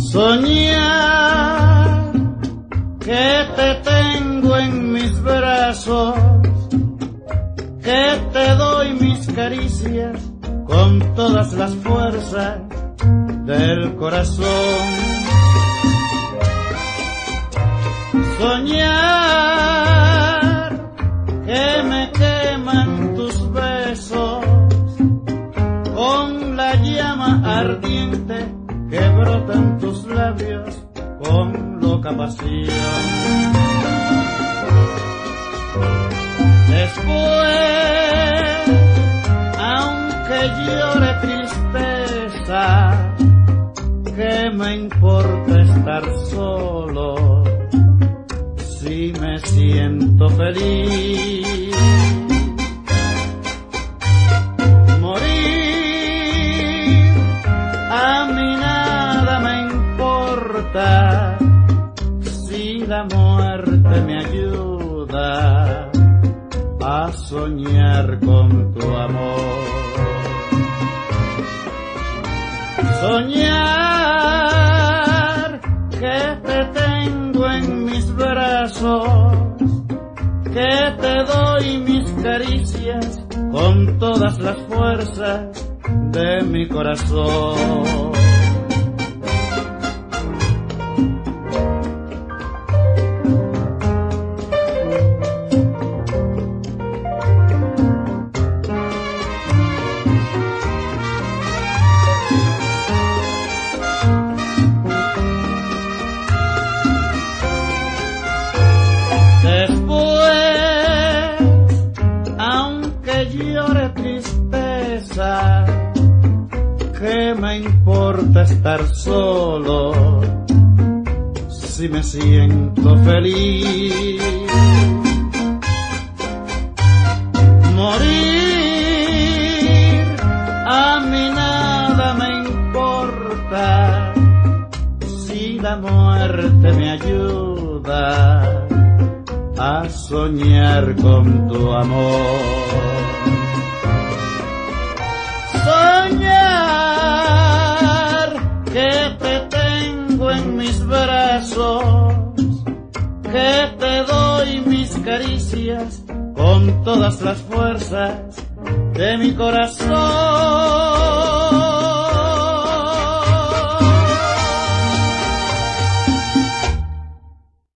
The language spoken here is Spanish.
Soñar que te tengo en mis brazos, que te doy mis caricias con todas las fuerzas del corazón. Soñar que me queman tus besos con la llama ardiente que brota en tus labios con loca pasión. Después, aunque llore tristeza, ¿qué me importa estar solo si me siento feliz? Morir a mí nada me importa si la muerte me ayuda a soñar con tu amor. Soñar que te tengo en mis brazos, que te doy mis caricias con todas las fuerzas de mi corazón. Llore tristeza, ¿qué me importa estar solo si me siento feliz? Morir a mí nada me importa si la muerte me ayuda a soñar con tu amor. Soñar que te tengo en mis brazos, que te doy mis caricias con todas las fuerzas de mi corazón.